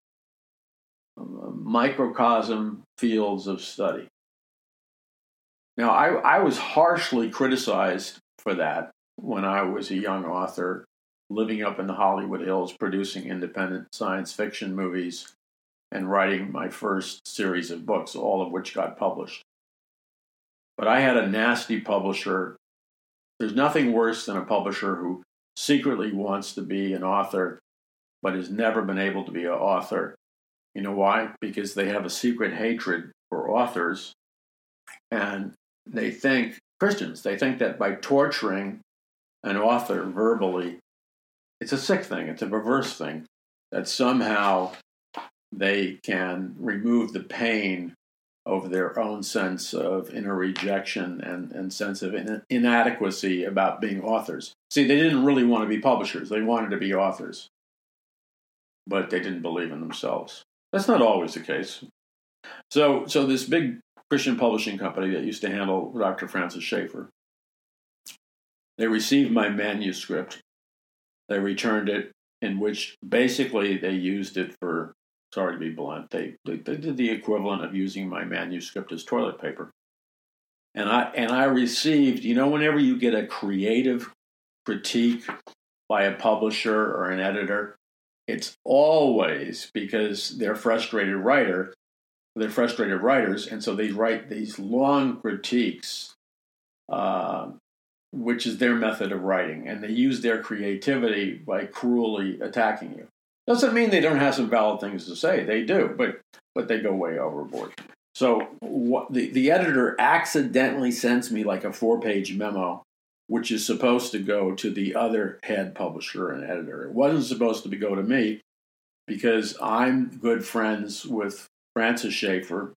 microcosm fields of study. Now, I was harshly criticized for that when I was a young author living up in the Hollywood Hills, producing independent science fiction movies and writing my first series of books, all of which got published. But I had a nasty publisher. There's nothing worse than a publisher who secretly wants to be an author but has never been able to be an author. You know why? Because they have a secret hatred for authors, and they think, Christians, they think that by torturing an author verbally, it's a sick thing, it's a perverse thing, that somehow they can remove the pain of their own sense of inner rejection and sense of inadequacy about being authors. See, they didn't really want to be publishers. They wanted to be authors. But they didn't believe in themselves. That's not always the case. So this big Christian publishing company that used to handle Dr. Francis Schaeffer, they received my manuscript. They returned it, in which basically they used it for, sorry to be blunt, they did the equivalent of using my manuscript as toilet paper. And I received, whenever you get a creative critique by a publisher or an editor, it's always because they're frustrated writers, and so they write these long critiques, which is their method of writing, and they use their creativity by cruelly attacking you. Doesn't mean they don't have some valid things to say. They do, but they go way overboard. So the editor accidentally sends me like a 4-page memo, which is supposed to go to the other head publisher and editor. It wasn't supposed to go to me because I'm good friends with Francis Schaeffer,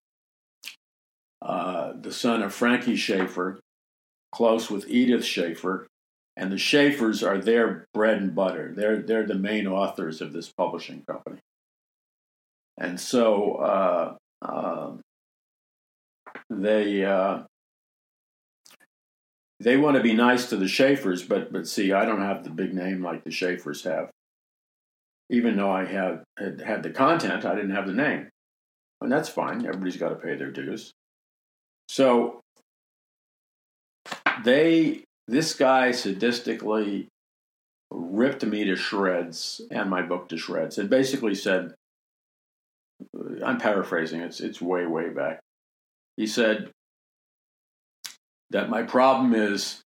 the son of Frankie Schaeffer, close with Edith Schaeffer, and the Schaeffers are their bread and butter. They're the main authors of this publishing company. And so they want to be nice to the Schaeffers, but see, I don't have the big name like the Schaeffers have. Even though I had the content, I didn't have the name. And that's fine. Everybody's got to pay their dues. So this guy sadistically ripped me to shreds and my book to shreds. It basically said, I'm paraphrasing, it's way, way back. He said that my problem is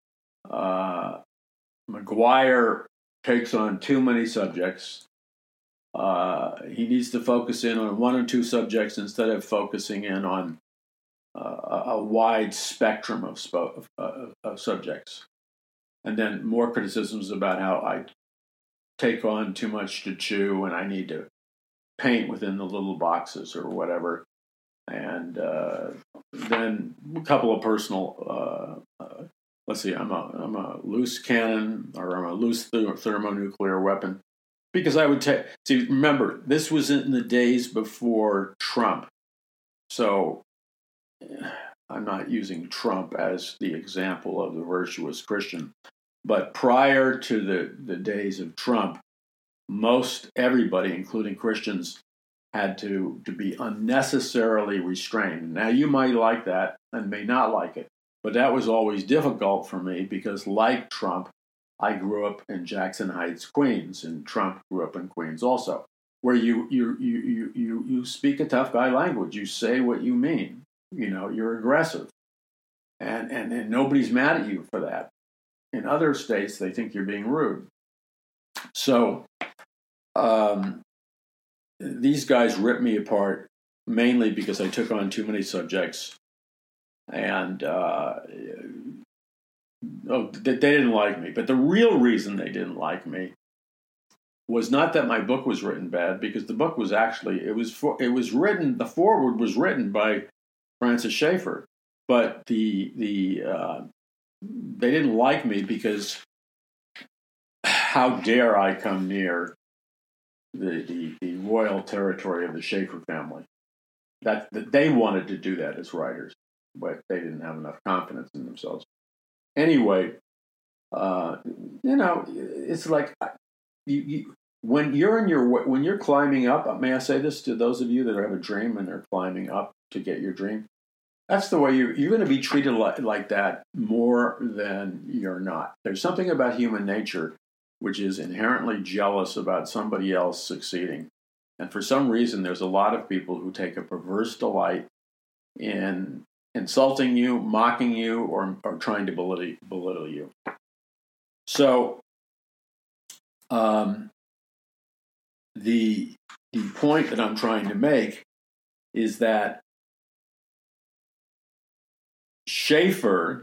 McGuire takes on too many subjects. He needs to focus in on 1 or 2 subjects instead of focusing in on a wide spectrum of subjects. And then more criticisms about how I take on too much to chew and I need to paint within the little boxes or whatever. And then a couple of personal, let's see, I'm a loose cannon, or I'm a loose thermonuclear weapon. Because I would see, remember, this was in the days before Trump. So I'm not using Trump as the example of the virtuous Christian. But prior to the days of Trump, most everybody, including Christians, had to be unnecessarily restrained. Now, you might like that and may not like it, but that was always difficult for me because, like Trump, I grew up in Jackson Heights, Queens, and Trump grew up in Queens also, where you speak a tough guy language. You say what you mean. You're aggressive, and nobody's mad at you for that. In other states, they think you're being rude. So these guys ripped me apart mainly because I took on too many subjects, and they didn't like me. But the real reason they didn't like me was not that my book was written bad, because the book was actually the foreword was written by Francis Schaeffer, but they didn't like me because how dare I come near the royal territory of the Schaeffer family? That they wanted to do that as writers, but they didn't have enough confidence in themselves. Anyway, Uh, it's like when you're climbing up. May I say this to those of you that have a dream and they're climbing up to get your dream? That's the way you're going to be treated like that more than you're not. There's something about human nature which is inherently jealous about somebody else succeeding. And for some reason, there's a lot of people who take a perverse delight in insulting you, mocking you, or trying to belittle you. So the point that I'm trying to make is that Schaeffer,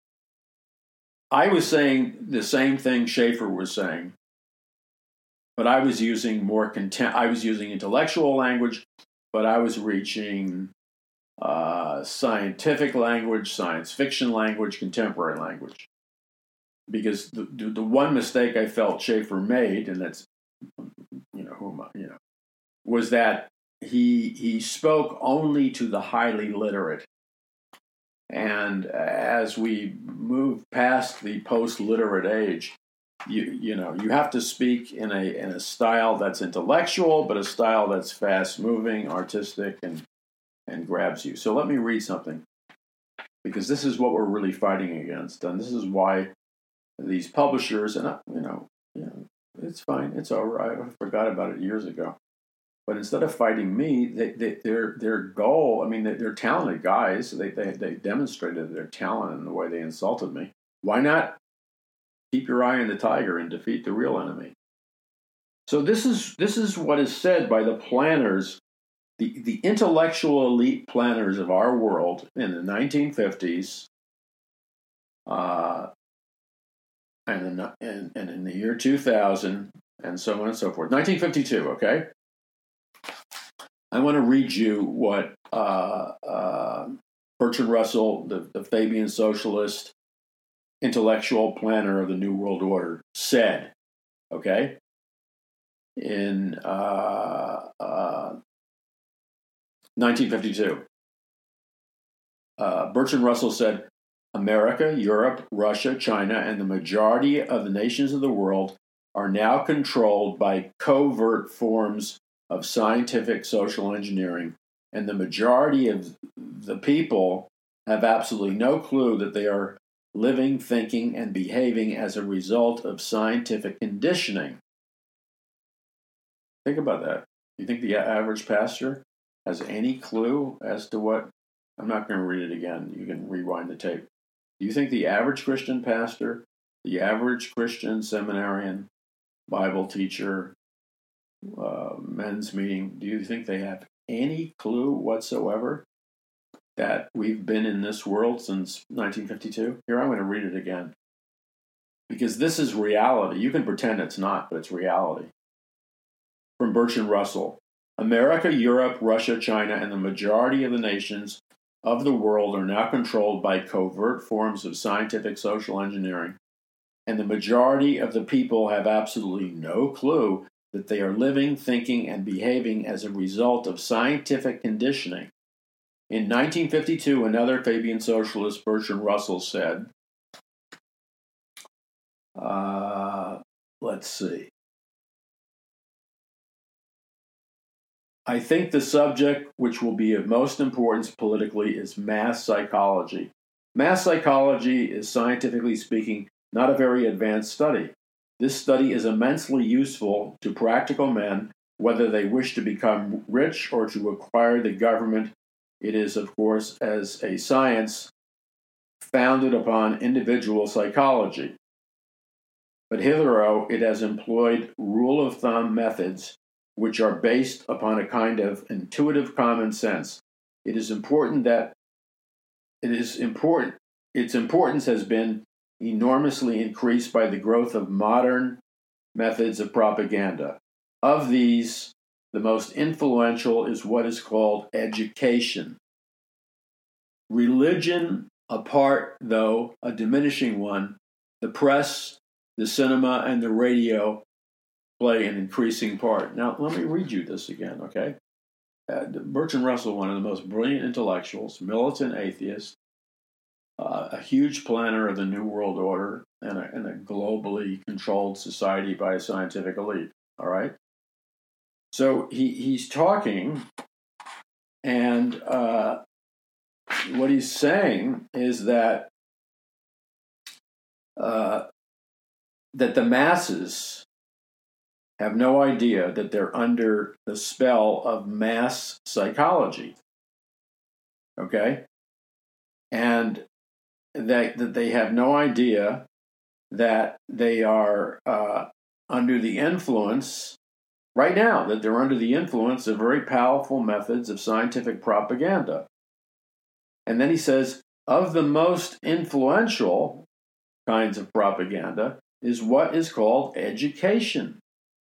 I was saying the same thing Schaeffer was saying, but I was using I was using intellectual language, but I was reaching scientific language, science fiction language, contemporary language. Because the one mistake I felt Schaeffer made, and that's was that he spoke only to the highly literate. And as we move past the post-literate age, you have to speak in a style that's intellectual, but a style that's fast-moving, artistic, and grabs you. So let me read something, because this is what we're really fighting against, and this is why these publishers, and it's fine, it's all right. I forgot about it years ago. But instead of fighting me, their goal, I mean, they're talented guys. They demonstrated their talent in the way they insulted me. Why not keep your eye on the tiger and defeat the real enemy? So this is what is said by the planners, the intellectual elite planners of our world in the 1950s, and in the year 2000, and so on and so forth. 1952, okay? I want to read you what Bertrand Russell, the Fabian socialist, intellectual planner of the New World Order, said, okay? In 1952. Bertrand Russell said, America, Europe, Russia, China, and the majority of the nations of the world are now controlled by covert forms of scientific social engineering, and the majority of the people have absolutely no clue that they are living, thinking, and behaving as a result of scientific conditioning. Think about that. You think the average pastor has any clue as to what? I'm not going to read it again. You can rewind the tape. Do you think the average Christian pastor, the average Christian seminarian, Bible teacher, men's meeting, do you think they have any clue whatsoever that we've been in this world since 1952? Here, I'm going to read it again, because this is reality. You can pretend it's not, but it's reality. From Bertrand Russell. America, Europe, Russia, China, and the majority of the nations of the world are now controlled by covert forms of scientific social engineering, and the majority of the people have absolutely no clue that they are living, thinking, and behaving as a result of scientific conditioning. In 1952, another Fabian socialist, Bertrand Russell, said, let's see. I think the subject which will be of most importance politically is mass psychology. Mass psychology is, scientifically speaking, not a very advanced study. This study is immensely useful to practical men, whether they wish to become rich or to acquire the government. It is, of course, as a science founded upon individual psychology. But hitherto, it has employed rule of thumb methods which are based upon a kind of intuitive common sense. Its importance has been enormously increased by the growth of modern methods of propaganda. Of these, the most influential is what is called education. Religion apart, though a diminishing one, the press, the cinema, and the radio play an increasing part. Now, let me read you this again, okay? Bertrand Russell, one of the most brilliant intellectuals, militant atheist, a huge planner of the New World Order and a globally controlled society by a scientific elite. All right. So he's talking, and what he's saying is that that the masses have no idea that they're under the spell of mass psychology. Okay? And that they have no idea that they are under the influence, right now, that they're under the influence of very powerful methods of scientific propaganda. And then he says, of the most influential kinds of propaganda is what is called education.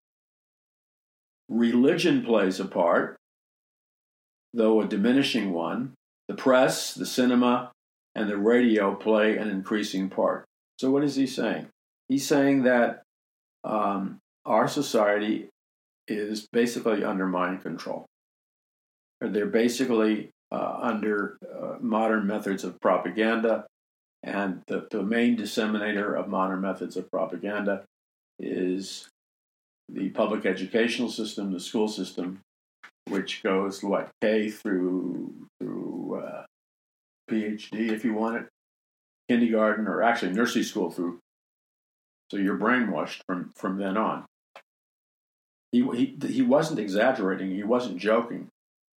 Religion plays a part, though a diminishing one. The press, the cinema, and the radio play an increasing part. So what is he saying? He's saying that our society is basically under mind control. They're basically under modern methods of propaganda, and the main disseminator of modern methods of propaganda is the public educational system, the school system, which goes K through PhD, if you want it, kindergarten, or actually nursery school through. So you're brainwashed from then on. He wasn't exaggerating. He wasn't joking.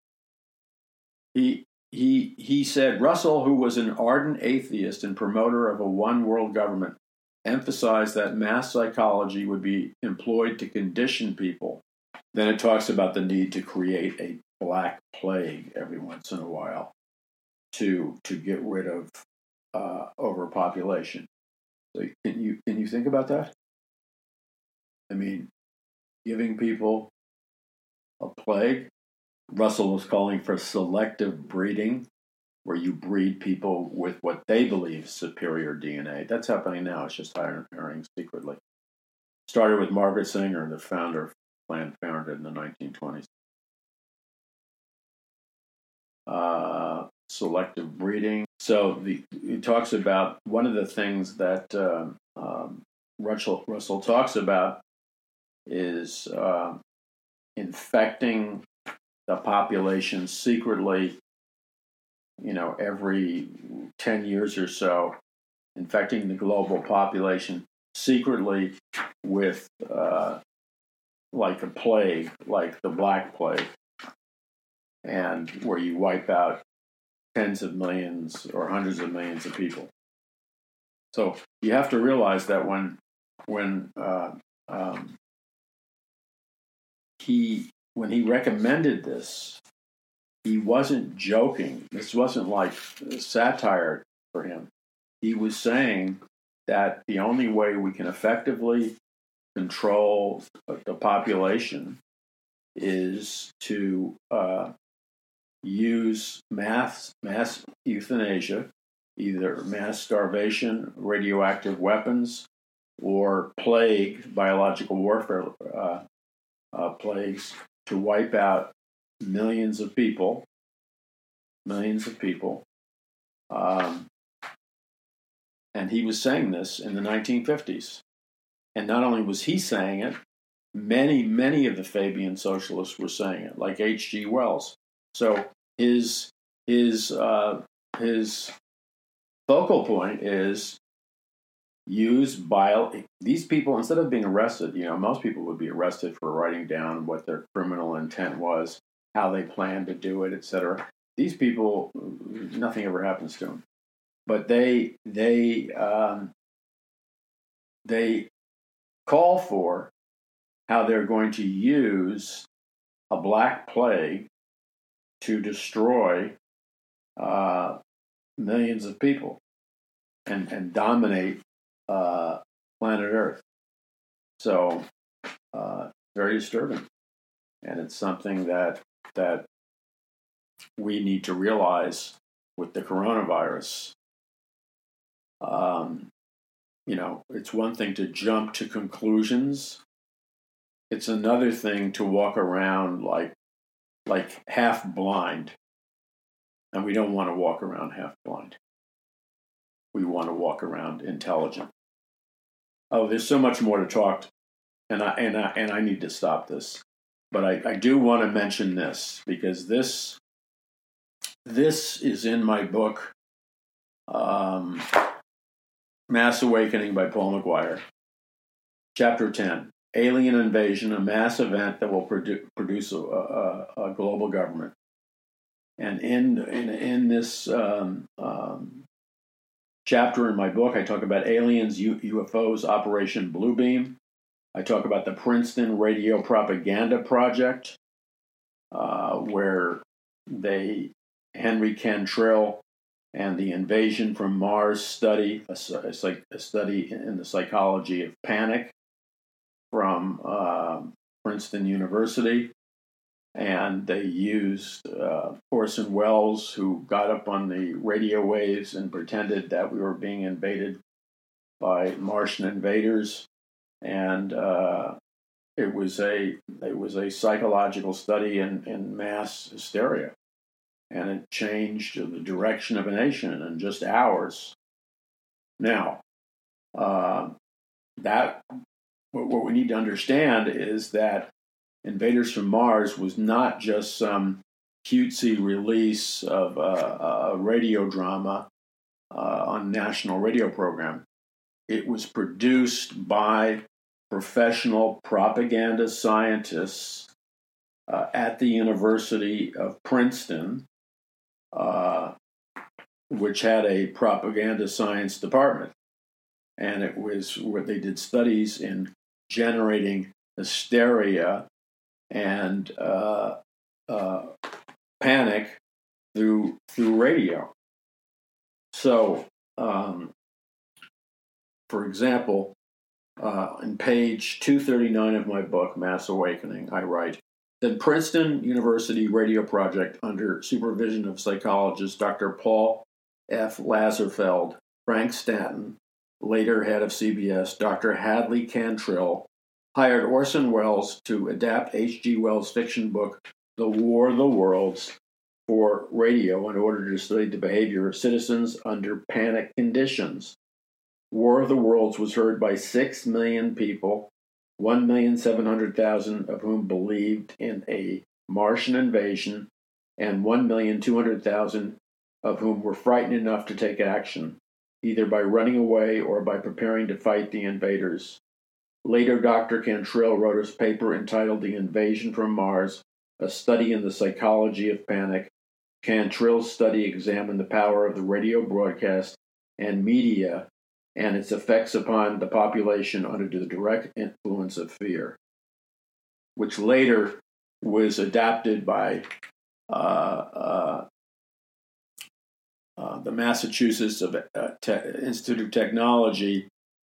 He said Russell, who was an ardent atheist and promoter of a one world government, emphasized that mass psychology would be employed to condition people. Then it talks about the need to create a black plague every once in a while to get rid of overpopulation. So can you think about that? I mean, giving people a plague. Russell was calling for selective breeding, where you breed people with what they believe is superior DNA. That's happening now. It's just hiring secretly. Started with Margaret Sanger, the founder of Planned Parenthood in the 1920s. Selective breeding. So he talks about one of the things that Russell talks about is infecting the population secretly, every 10 years or so, infecting the global population secretly with like a plague, like the Black Plague, and where you wipe out tens of millions or hundreds of millions of people. So you have to realize that when he recommended this, he wasn't joking. This wasn't like satire for him. He was saying that the only way we can effectively control the population is to use mass euthanasia, either mass starvation, radioactive weapons, or plague, biological warfare plagues, to wipe out millions of people. And he was saying this in the 1950s. And not only was he saying it, many of the Fabian socialists were saying it, like H.G. Wells. So his focal point is these people, instead of being arrested, most people would be arrested for writing down what their criminal intent was, how they planned to do it, etc. These people, nothing ever happens to them, but they call for how they're going to use a black plague to destroy millions of people and dominate planet Earth. So very disturbing, and it's something that we need to realize with the coronavirus. It's one thing to jump to conclusions. It's another thing to walk around like half blind, and we don't want to walk around half blind. we want to walk around intelligent. Oh, there's so much more to talk, and I need to stop this. But I do want to mention this, because this is in my book, Mass Awakening by Paul McGuire, Chapter 10, Alien Invasion, a mass event that will produce a global government. And in this chapter in my book, I talk about aliens, UFOs, Operation Bluebeam. I talk about the Princeton Radio Propaganda Project, where Henry Cantrell and the Invasion from Mars study, a study in the psychology of panic from Princeton University. And they used Orson Welles, who got up on the radio waves and pretended that we were being invaded by Martian invaders. And it was a psychological study in mass hysteria, and it changed the direction of a nation in just hours. Now, what we need to understand is that Invaders from Mars was not just some cutesy release of a radio drama on a national radio program. It was produced by professional propaganda scientists at the University of Princeton, which had a propaganda science department. And it was where they did studies in generating hysteria and panic through radio. So, for example, in page 239 of my book, Mass Awakening, I write, the Princeton University Radio Project, under supervision of psychologists Dr. Paul F. Lazarsfeld, Frank Stanton, later head of CBS, Dr. Hadley Cantrell, hired Orson Welles to adapt H.G. Wells' fiction book, The War of the Worlds, for radio in order to study the behavior of citizens under panic conditions. War of the Worlds was heard by 6 million people, 1,700,000 of whom believed in a Martian invasion, and 1,200,000 of whom were frightened enough to take action, either by running away or by preparing to fight the invaders. Later, Dr. Cantrell wrote a paper entitled The Invasion from Mars, a study in the psychology of panic. Cantrell's study examined the power of the radio broadcast and media and its effects upon the population under the direct influence of fear, which later was adapted by the Massachusetts Institute of Technology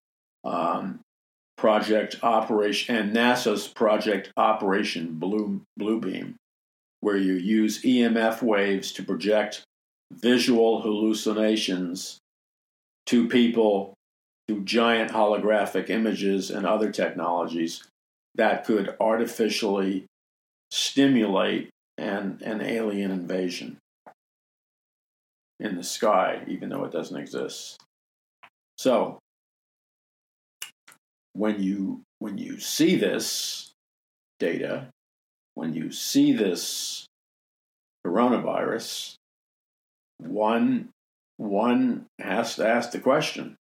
Project Operation and NASA's Project Operation Bluebeam, where you use EMF waves to project visual hallucinations to people through giant holographic images and other technologies that could artificially stimulate an alien invasion in the sky, even though it doesn't exist. So, when you see this data, when you see this coronavirus, one has to ask the question.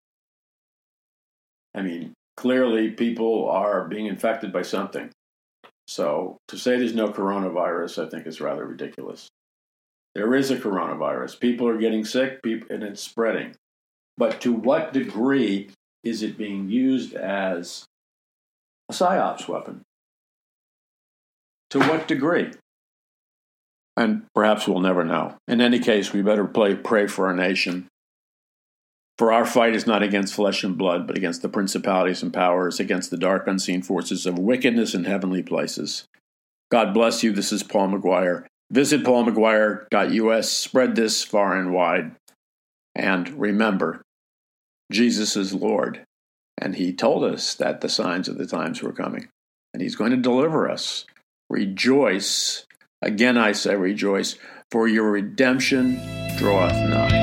I mean, clearly people are being infected by something. So to say there's no coronavirus, I think is rather ridiculous. There is a coronavirus. People are getting sick, and it's spreading. But to what degree is it being used as a psyops weapon? To what degree? And perhaps we'll never know. In any case, we better pray for our nation. For our fight is not against flesh and blood, but against the principalities and powers, against the dark unseen forces of wickedness in heavenly places. God bless you. This is Paul McGuire. Visit paulmcguire.us. Spread this far and wide. And remember, Jesus is Lord. And he told us that the signs of the times were coming. And he's going to deliver us. Rejoice. Again I say rejoice, for your redemption draweth nigh.